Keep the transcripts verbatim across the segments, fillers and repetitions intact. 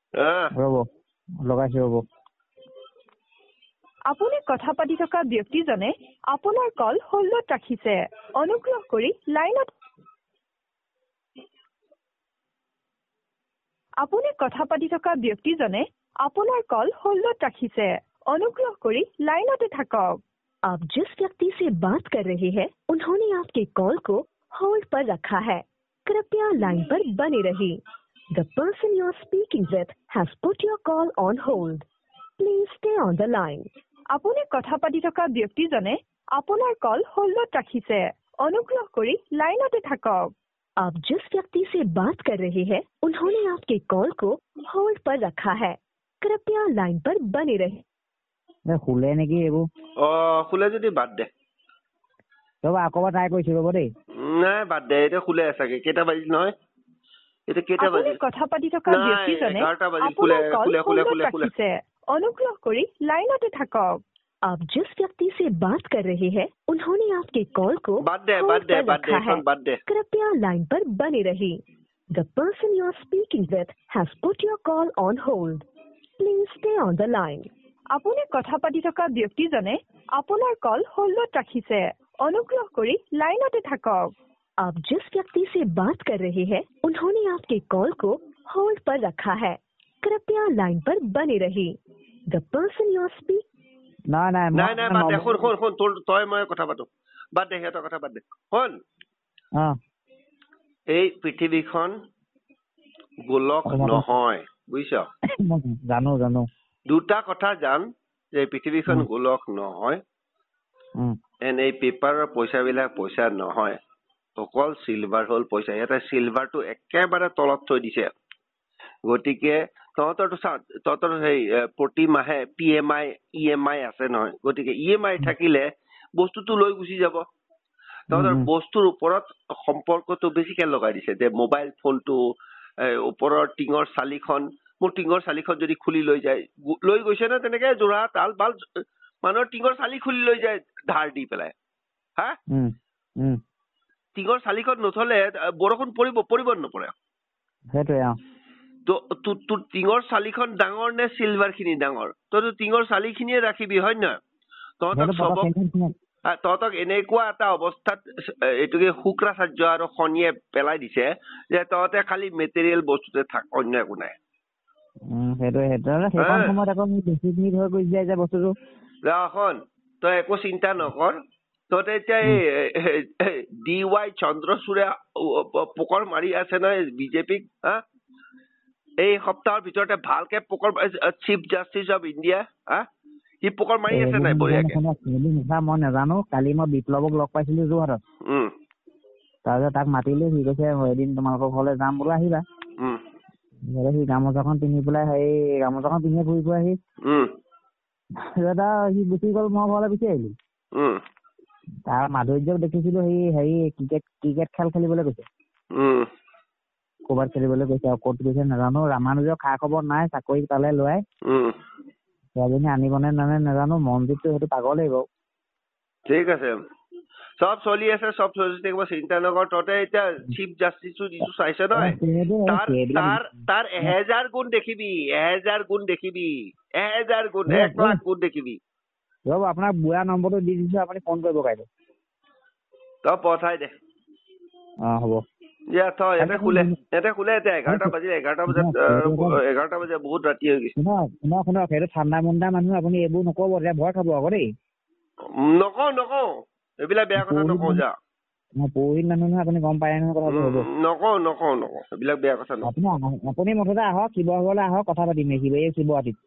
ৰ'ব লগাইছো ৰ'ব। আপুনি কথা পাতি থকা ব্যক্তিজনে আপোনাৰ কল হোল্ডত ৰাখিছে। অনুগ্ৰহ কৰি লাইনত আপুনি কথা পাতি থকা ব্যক্তিজনে আপোনাৰ কল হোল্ডত ৰাখিছে। অনুগ্ৰহ কৰি লাইনতে থাকক। आप जिस व्यक्ति से बात कर रहे हैं उन्होंने आपके कॉल को होल्ड पर रखा है। कृपया लाइन पर बने रहिए। The person you are speaking with has put your call on hold. Please stay on the line. আপুনি কথা পাতি থকা ব্যক্তিজনে আপোনাৰ কল হোল্ডত ৰাখিছে। অনুগ্ৰহ কৰি লাইনতে থাকক। आप जिस व्यक्ति से बात कर रहे हैं उन्होंने आपके कॉल को होल्ड पर रखा है। कृपया लाइन पर बने रहिए। শুলে নেকি এইবোৰ? অ শুলে যদি বাদ দে। ৰ'বা আকৌ এবাৰ ট্ৰাই কৰিছো ৰ'ব দেই। নাই বাদ দে, এতিয়া শুলে চাগে। কেইটা বাজিল নহয়? এতিয়া কেইটা বাজিল? আপুনি কথা পাতি থকা ব্যক্তিজনে এঘাৰটা বাজিল। আপোনাৰ শুলে কল শুলে শুলে হোল্ডত শুলে শুলে। ৰাখিছে। অনুগ্ৰহ কৰি লাইনতে থাকক। आप जिस व्यक्ति से बात कर रहे हैं उन्होंने आपके कॉल को বাদ দে বাদ होल्ड দे पर বাদ দে रखा है। এখন বাদ দে। कृपया लाइन पर बने रहिए। The person you are speaking with has put your call on hold. Please stay on the line. আপুনি কথা পাতি থকা ব্যক্তিজনে আপোনাৰ কল হোল্ডত ৰাখিছে। অনুগ্ৰহ কৰি লাইনতে থাকক। आप जिस व्यक्ति से बात कर रहे हैं उन्होंने आपके कॉल को होल्ड पर रखा है। कृपया लाइन पर बने रहिए। The person you are speaking নাই নাই নাই নাই বাদ দে। শুন শুন শুন তোৰ তই মই কথা পাতো। বাদ দে সিহঁতৰ কথা বাদ দে। শুন অঁ এই পৃথিৱীখন গোলক নহয়, বুজিছ? জানো জানো। দুটা কথা জান যে পৃথিৱীখন গোলক নহয়। এণ্ড এই পেপাৰৰ পইচাবিলাক পইচা নহয়, অকল চিলভাৰ হ'ল পইচা। ইয়াতে চিলভাৰটো একেবাৰে তলত থৈ দিছে। গতিকে তহঁতৰতো চা, তহঁতৰ সেই প্ৰতি মাহে P M I E M I আছে নহয়। গতিকে ই এম আই থাকিলে বস্তুটো লৈ গুচি যাব। তহঁতৰ বস্তুৰ ওপৰত সম্পৰ্কটো বেছিকে লগাই দিছে যে মোবাইল ফোনটো ওপৰৰ টিঙৰ চালিখন, মোৰ টিঙৰ চালিখন যদি খুলি লৈ যায়, লৈ গৈছে ন তেনেকে যোৰা তাল বাল মানুহৰ টিঙৰ চালি খুলি লৈ যায় ধাৰ দি পেলাই। হা টিঙৰ চালিখন নথলে বৰষুণ পৰিব পৰিব নপৰে? সেইটোৱে। তোৰ টিঙৰ চালিখন ডাঙৰ নে চিলভাৰ খিনি ডাঙৰ? তইতো টিঙৰ চালি খিনিয়ে ৰাখিবি, হয় নহয়? তহঁতক চবক তহঁতক এনেকুৱা এটা অৱস্থাত এইটোকে শুক্ৰাচাৰ্য আৰু শনিয়ে পেলাই দিছে যে তহঁতে খালি মেটেৰিয়েল বস্তুতে থাক, অন্য একো নাই। তই একো চিন্তা নকৰ। তহঁতে এতিয়া এই ডি ৱাই চন্দ্ৰচূড়ে পোকৰ মাৰি আছে নহয় বিজেপিক। হা এই সপ্তাহৰ ভিতৰতে ভালকে পোকৰ চিফ জাষ্টিচ অফ ইণ্ডিয়া হা সি পোকৰ মাৰি আছে নাই বঢ়িয়াকে? মই নাজানো। কালি মই বিপ্লৱক লগ পাইছিলো যোৰহাটত। তাৰপিছত তাক মাতিলো, সি কৈছে এদিন তোমালোকৰ ঘৰলৈ যাম বোলো, আহিবা। সি গামোচাখন পিন্ধি পেলাই হেৰি গামোচাখন পিন্ধি ঘূৰি ফুৰি আহি সি গুচি গ'ল। মই ঘৰলৈ গুচি আহিলো। তাৰ মাধুৰ্যক দেখিছিলো সি হেৰি ক্ৰিকেট ক্ৰিকেট খেল খেলিবলৈ গৈছে। ক'ৰবাত খেলিবলৈ গৈছে আৰু ক'ত গৈছে নাজানো। ৰামানুজৰ খা খবৰ নাই, চাকৰি পালে লোৱাই। ছোৱালীজনী আনিবনে নানে নাজানো। মনজিতটো সেইটো পাগল লাগিব। ঠিক আছে, চব চলি আছে, চব চলি থাকিব, চিন্তা নকৰ। তহঁতে এতিয়া চিফ জাষ্টিচো যিটো চাইছে নহয়, তাৰ তাৰ তাৰ এহেজাৰ গুণ দেখিবি, এহেজাৰ গুণ দেখিবি, এহেজাৰ গুণ, এক লাখ গুণ দেখিবি। ৰ'ব আপোনাক বুঢ়া নম্বৰটো দি দিছো, আপুনি ফোন কৰিব পাৰিব। তই পঠাই দে। অ হ'ব। দিয়া থ, ইয়াতে শুলে ইয়াতে শুলে এতিয়া এঘাৰটা বাজিলে। এঘাৰটা বজাত এঘাৰটা বজাত বহুত ৰাতি হৈ গৈছে। শুনক শুনক সেইটো ঠাণ্ডা মণ্ডা মানুহ, আপুনি এইবোৰ নকব, এতিয়া ভয় খাব আকৌ দেই। নকওঁ নকওঁ, এইবিলাক বেয়া কথা নকওঁ। যা পৌহিত মানুহ নহয়, আপুনি গম পায় নহয় কথাটো। হ'ব নকওঁ নকওঁ নকওঁ, এইবিলাক বেয়া কথা নকওঁ। আপুনি মুঠতে আহক, শিৱসাগৰলৈ আহক, কথা পাতিম এই শিৱৰাতিত।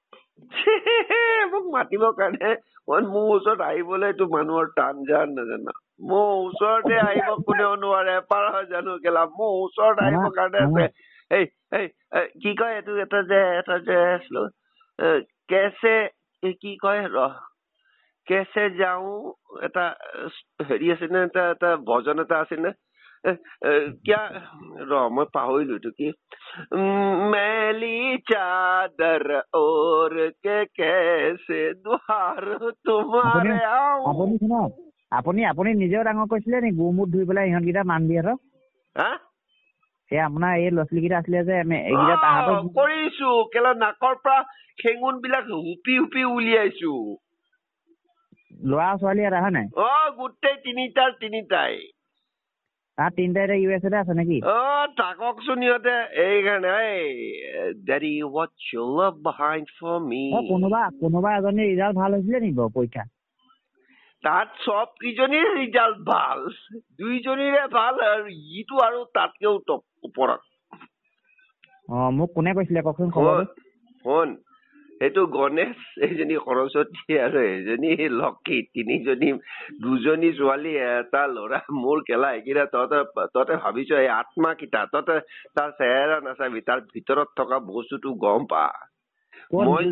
মোক মাতিবৰ কাৰণে মোৰ ওচৰত আহিবলৈ এইটো মানুহৰ টান জান নাজানা। মোৰ ওচৰতে আহিব কোনেও নোৱাৰে, পাৰ হয় জানো কেলা। মোৰ ওচৰত আহিবৰ কাৰণে আছে। এই এই কি কয় এইটো, এটা যে এটা যে কেছে কি কয় ৰ কেছে যাওঁ, এটা হেৰি আছে নে, এটা এটা ভজন এটা আছে নে, কিয়া ৰ মই পাহৰিলো এইটো কি, মেলি চাদৰ ওৰ কে কেছে দুৱাৰ তোমাৰে আও। আপুনি শুনক, আপুনি আপুনি নিজেও ডাঙৰ কৈছিলে নি গুমুট ধুই পেলাই ইহঁতকেইটা মান দিয়ে? হা এই আপোনাৰ এই ল'ৰা ছোৱালীকেইটা আছিলে যে এইকেইটা তাহাঁতক কৰিছো কেলা নাকৰ পৰা খেঙুন বিলাক হুপি হুপি উলিয়াইছো ল'ৰা ছোৱালী এটা হয় নাই অ গোটেই তিনিটাৰ তিনিটাই তাৰ তিনিটাই ইউ এছ এতে আছে নেকি অ তাককচোন সিহঁতে এইকাৰণে এই daddy what you love behind for me কোনোবা কোনোবা এজনী ৰিজাল্ট ভাল হৈছিলে নেকি বাৰু পৰীক্ষা তাত চব কিজনীৰ ৰিজাল্ট ভাল দুইজনীৰে ভাল আৰু ইটো আৰু তাতকেও ওপৰত অ মোক কোনে কৈছিলে কওকচোন খবৰটো শুন সেইটো গণেশ এইজনী সৰস্বতী আৰু এজনী লক্ষী তিনিজনী দুজনী ছোৱালী এটা ল'ৰা মোৰ কেলা এইকেইটা তহঁতে তহঁতে ভাবিছ এই আত্মা কেইটা তহঁতে তাৰ চেহেৰা নাচাবি তাৰ ভিতৰত থকা বস্তুটো গম পা মই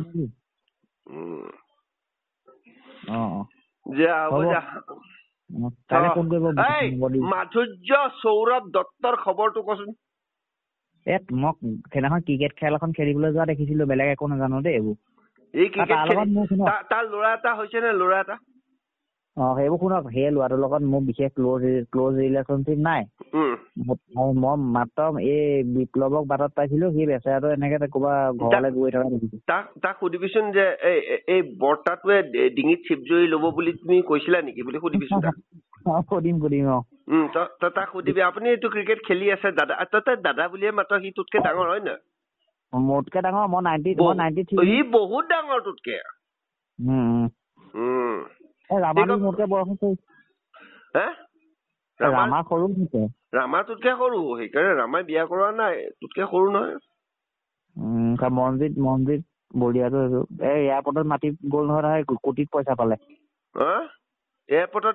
মাধুৰ্য সৌৰভ দত্তৰ খবৰটো কচোন এ মোক সেইদিনাখন ক্ৰিকেট খেল এখন খেলিবলৈ যোৱা দেখিছিলো বেলেগ একো নাজানো দেই এইবোৰ তাৰ ল'ৰা এটা হৈছে নে ল'ৰা এটা অ সেইবোৰ শুনক সেই ল'ৰাটোৰ লগত মোৰ বিশেষ ক্ল'জ ক্ল'জ ৰিলেশ্যনশ্বিপ নাই মই মাত্ৰ এই বিপ্লৱক বাটত পাইছিলো সি বেচেৰাটো এনেকে ক'ৰবাত ঘৰলৈ গৈ থকা দেখিছো তাক তাক সুধিবিচোন যে এই বৰ্তাটোৱে ডিঙিত চিপজৰি ল'ব বুলি তুমি কৈছিলা নেকি বুলি সুধিবিচোন তাক সুধিম সুধিম অ তই তাক সুধিবি আপুনি এইটো ক্ৰিকেট খেলি আছে দাদা তই দাদা বুলিয়ে মাত্ৰ সি তোতকে ডাঙৰ হয় ন মোতকে ডাঙৰ মই নাইনটি মই নাইনটি থ্ৰী সি বহুত ডাঙৰ তোতকে ৰামানো মোতকে বয়স ৰামা সৰু ৰামা তোতকে সৰু সেইকাৰণে ৰামাই বিয়া কৰোৱা নাই তোতকে সৰু নহয় মনজিত মনজিত বলিয়াটো এই এয়াৰপৰ্টত মাতি গ'ল নহয় কোটিত পইচা পালে এয়াৰপৰ্টত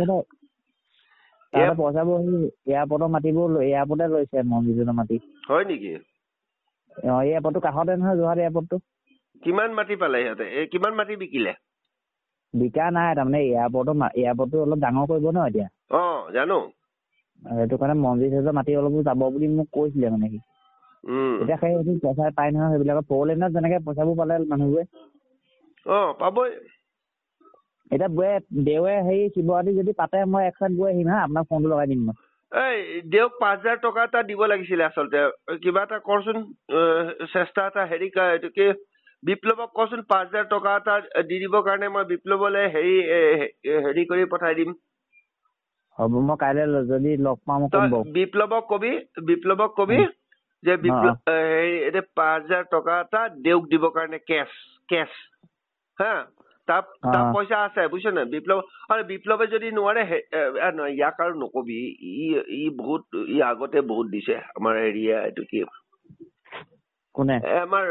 পইচাবোৰ এয়াৰপৰ্টৰ মাতিবোৰ এয়াৰপৰ্টে লৈছে মনজিতৰ মাটি হয় নেকি অ এয়াৰপৰ্টটো কাষতে নহয় যোৰহাট এয়াৰপৰ্টটো কিমান মাটি পালে সিহঁতে কিমান মাটি বিকিলে বিকা নাই তাৰমানে এয়াৰপৰ্টৰ এয়াৰপৰ্টটো অলপ ডাঙৰ কৰিব ন এতিয়া অ জানো সেইটো কাৰণে মনজিত হাজৰ মাটি অলপ যাব বুলি মোক কৈছিলে মানে সি এতিয়া সেই পইচা পাই নহয় সেইবিলাকত ফ'ৰলেণ্ডত যেনেকে পইচাবোৰ পালে মানুহবোৰে অ পাবই এতিয়া বৌয়ে দেওৱে হেৰি শিৱৰাত্ৰি যদি পাতে মই একচাইড গৈ আহিম হা আপোনাক ফোনটো লগাই দিম মই এই দেওক পাঁচ হাজাৰ টকা এটা দিব লাগিছিলে আচলতে কিবা এটা কৰচোন চেষ্টা এটা হেৰি এইটো কি বিপ্লৱক কচোন পাঁচ হাজাৰ টকা এটা দি দিবৰ কাৰণে মই বিপ্লৱলৈ হেৰি হেৰি কৰি পঠাই দিম হ'ব মই কাইলৈ যদি লগ পাম ক'ব বিপ্লৱক কবি বিপ্লৱক কবি যে বিপ্লৱ হেৰি এতিয়া পাঁচ হাজাৰ টকা এটা দেওক দিবৰ কাৰণে কেছ কেছ হা তাত তাত পইচা আছে বুজিছ নাই বিপ্লৱ আৰু বিপ্লৱে যদি নোৱাৰে নহয় ইয়াক আৰু নকবি ই ই বহুত ই আগতে বহুত দিছে আমাৰ এৰিয়া এইটো কি কোনে আমাৰ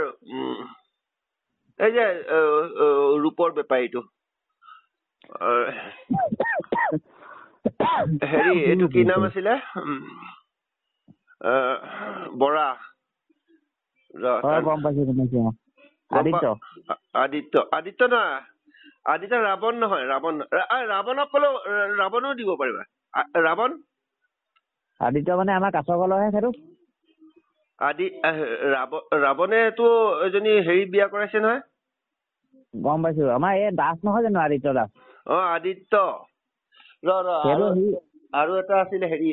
এই যে ৰূপৰ বেপাৰীটো হেৰি এইটো কি নাম আছিলে বৰা আদিত্য আদিত্য আদিত্য নহয় আদিত্য ৰাৱণ নহয় ৰাৱণ ৰাৱণক ক'লেও ৰাৱণো দিব পাৰিবা ৰাৱণ আদিত্য মানে আমাৰ কাছৰ কলৰহে সেইটো আদি ৰাৱণেতো এজনী হেৰি বিয়া কৰাইছে নহয় গম পাইছো আমাৰ এই দাস নহয় জানো আদিত্য দাস অ আদিত্য ৰ ৰ আৰু এটা আছিলে হেৰি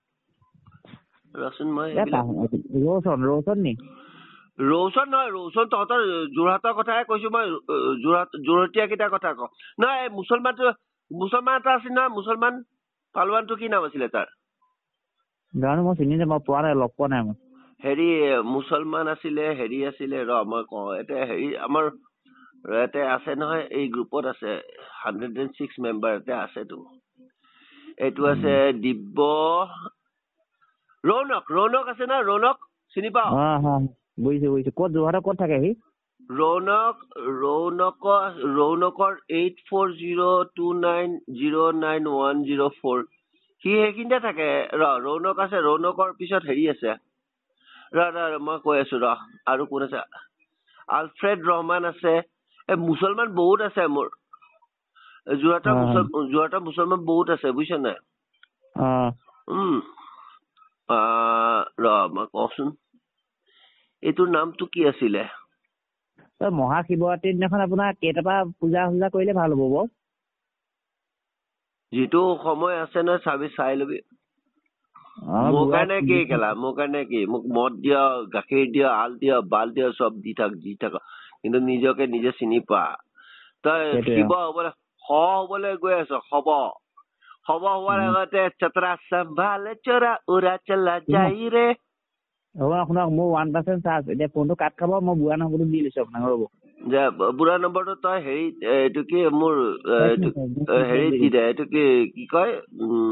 ৰচোন মই ৰৌচন ৰৌচন নি ৰৌচন নহয় ৰৌচন তহঁতৰ যোৰহাটৰ কথাহে কৈছো মই যোৰহাট যোৰহাটীয়া কেইটাৰ কথা কওঁ নহয় মুছলমানটো মুছলমান এটা আছিল নহয় মুছলমান পালোৱানটো কি নাম আছিলে তাৰ জানো মই চিনি নাপাওঁ পোৱা নাই লগ পোৱা নাই মই হেৰি মুছলমান আছিলে হেৰি আছিলে ৰ মই কওঁ এতিয়া হেৰি আমাৰ ইয়াতে আছে নহয় এই গ্ৰুপত আছে হাণ্ড্ৰেড এণ্ড ছিক্স মেম্বাৰ ইয়াতে আছেতো এইটো আছে দিব্য ৰৌনক ৰৌনক আছে না ৰৌনক চিনি পাওঁ বুজিছো বুজিছো ক'ত যোৰহাটৰ ক'ত থাকে সি ৰৌনক ৰৌনকৰ ৰৌনকৰ eight four zero' two nine zero' nine one zero' four সি সেইখিনিতে থাকে ৰ ৰৌনক আছে ৰৌনকৰ পিছত হেৰি আছে ৰ ৰ মই কৈ আছো ৰ আৰু কোন আছে আলফ্ৰেড ৰহমান আছে এই মুছলমান বহুত আছে মোৰ যোৰহাটৰ যোৰহাটৰ মুছলমান বহুত আছে বুজিছ নাই উম ৰ মই কওঁচোন এইটোৰ নামটো কি আছিলে মহাশিৱৰাত্ৰিৰ দিনাখন আপোনাৰ কেইটাপা পূজা চূজা কৰিলে ভাল হ'ব বাৰু যিটো সময় আছে নহয় চাবি চাই লবি মোৰ কাৰণে কি কেলা মোৰ কাৰণে কি মোক মদ দিয় গাখীৰ দিয় আল দিয় বাল দিয় চব দি থাক দি থাক কিন্তু নিজকে নিজে চিনি পা তই শিৱ হবলৈ স হবলৈ গৈ আছ হব হব হোৱাৰ আগতে চতৰা চম্ভালে চৰা উৰা চলা যাই ৰে হ'ব আপোনাক মোৰ ওৱান পাৰ্চেণ্ট চাৰ্জ এতিয়া ফোনটো কাট খাব মই বুঢ়া নম্বৰটো দি লৈছো আপোনাক ৰ'ব যে বুঢ়া নম্বৰটো তই হেৰি এইটো কি মোৰ হেৰি দি দে এইটো কি কি কয়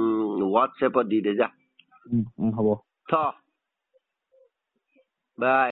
হোৱাটছএপত দি দে যা হ'ব থ বাই